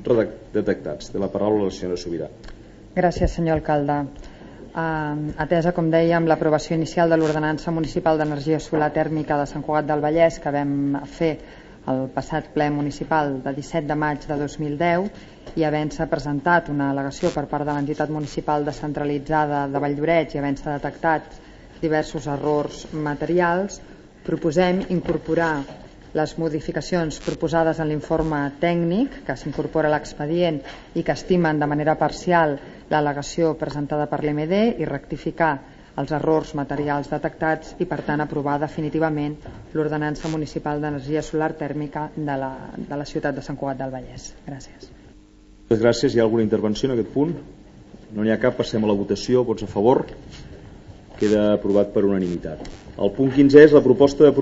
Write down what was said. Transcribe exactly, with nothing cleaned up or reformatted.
detectats. Té la paraula la senyora Subirà. Gràcies, senyor alcalde. Uh, atesa, com dèiem, l'aprovació inicial de l'Ordenança Municipal d'Energia Solar Tèrmica de Sant Cugat del Vallès, que vam fer el passat ple municipal de disset de maig de dos mil deu, i havent-se presentat una al·legació per part de l'entitat municipal descentralitzada de Valldoreix i havent-se detectat diversos errors materials, proposem incorporar les modificacions proposades en l'informe tècnic que s'incorpora a l'expedient i que estimen de manera parcial l'al·legació presentada per l'E M D i rectificar els errors materials detectats i, per tant, aprovar definitivament l'Ordenança Municipal d'Energia Solar Tèrmica de la, de la ciutat de Sant Cugat del Vallès. Gràcies. Moltes gràcies. Hi ha alguna intervenció en aquest punt? No n'hi ha cap. Passem a la votació. Vots a favor? Queda aprovat per unanimitat. El punt quinze és la proposta de